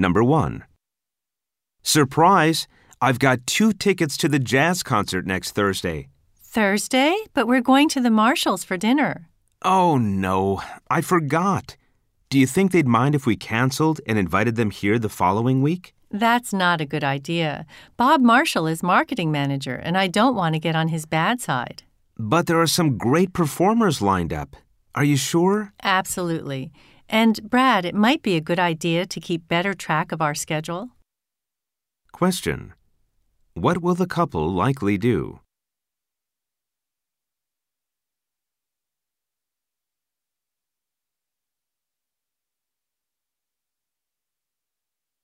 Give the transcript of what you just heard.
Number 1. Surprise! I've got 2 tickets to the jazz concert next Thursday. Thursday? But we're going to the Marshalls for dinner. Oh, no. I forgot. Do you think they'd mind if we canceled and invited them here the following week? That's not a good idea. Bob Marshall is marketing manager, and I don't want to get on his bad side. But there are some great performers lined up. Are you sure? Absolutely. And, Brad, it might be a good idea to keep better track of our schedule. Question. What will the couple likely do?